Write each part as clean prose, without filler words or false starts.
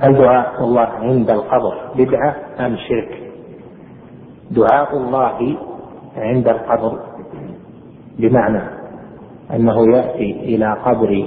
هل دعاء الله عند القبر بدعة أم شرك؟ دعاء الله عند القبر بمعنى أنه يأتي إلى قبر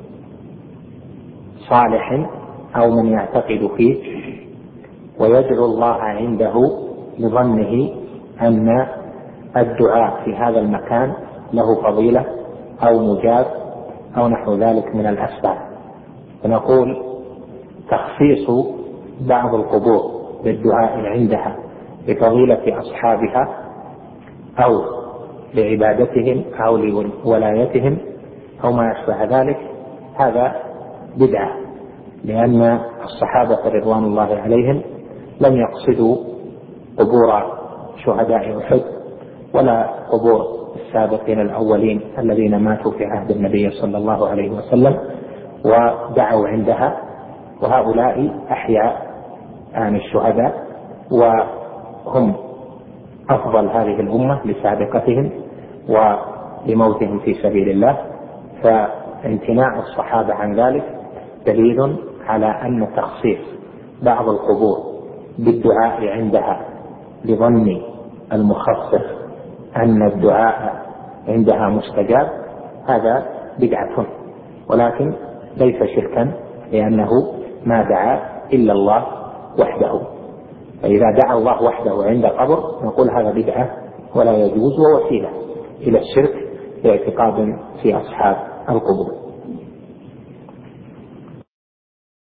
صالح أو من يعتقد فيه ويدعو الله عنده لظنه أن الدعاء في هذا المكان له فضيلة أو مجاب أو نحو ذلك من الأسباب. فنقول تخصيص بعض القبور بالدعاء عندها بفضيلة أصحابها أو لعبادتهم أو لولايتهم أو ما أشبه ذلك هذا بدعة، لأن الصحابة رضوان الله عليهم لم يقصدوا قبور شهداء أحد ولا قبور السابقين الأولين الذين ماتوا في عهد النبي صلى الله عليه وسلم ودعوا عندها، وهؤلاء أحياء عن الشهداء وهم أفضل هذه الأمة لسابقتهم ولموتهم في سبيل الله. فامتناع الصحابة عن ذلك دليل على أن تخصيص بعض القبور بالدعاء عندها لظن المخصص أن الدعاء عندها مستجاب هذا بدعة، ولكن ليس شركا، لأنه ما دعا إلا الله وحده. فإذا دعا الله وحده عند قبر نقول هذا بدعة ولا يجوز، ووسيلة إلى الشرك باعتقاد في أصحاب القبور.